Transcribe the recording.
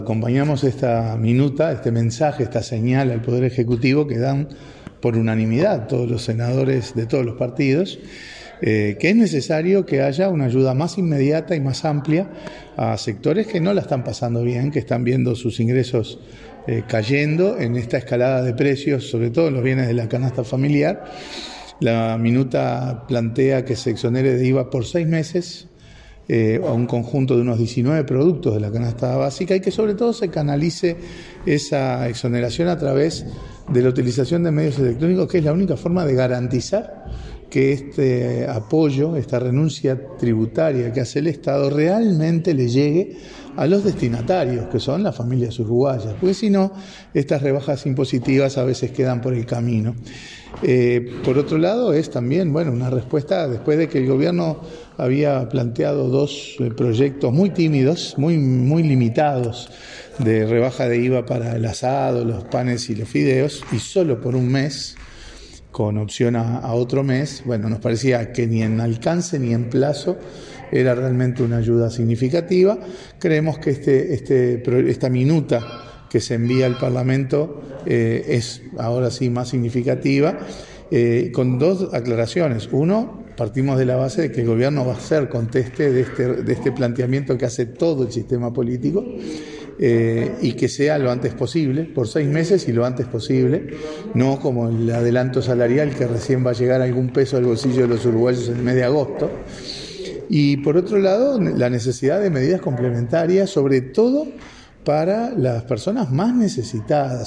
Acompañamos esta minuta, este mensaje, esta señal al Poder Ejecutivo que dan por unanimidad todos los senadores de todos los partidos, que es necesario que haya una ayuda más inmediata y más amplia a sectores que no la están pasando bien, que están viendo sus ingresos cayendo en esta escalada de precios, sobre todo en los bienes de la canasta familiar. La minuta plantea que se exonere de IVA por 6 meses a un conjunto de unos 19 productos de la canasta básica y que sobre todo se canalice esa exoneración a través de la utilización de medios electrónicos, que es la única forma de garantizar que este apoyo, esta renuncia tributaria que hace el Estado realmente le llegue a los destinatarios, que son las familias uruguayas, porque si no, estas rebajas impositivas a veces quedan por el camino. Por otro lado, es también una respuesta después de que el gobierno había planteado 2 proyectos muy tímidos, muy limitados, de rebaja de IVA para el asado, los panes y los fideos, y solo por un mes, con opción a otro mes. Nos parecía que ni en alcance ni en plazo era realmente una ayuda significativa. Creemos que esta minuta que se envía al Parlamento es ahora sí más significativa, con 2 aclaraciones. Uno, partimos de la base de que el gobierno va a ser conteste de este planteamiento que hace todo el sistema político, y que sea lo antes posible, por 6 meses y lo antes posible, no como el adelanto salarial que recién va a llegar algún peso al bolsillo de los uruguayos en el mes de agosto. Y por otro lado, la necesidad de medidas complementarias, sobre todo para las personas más necesitadas.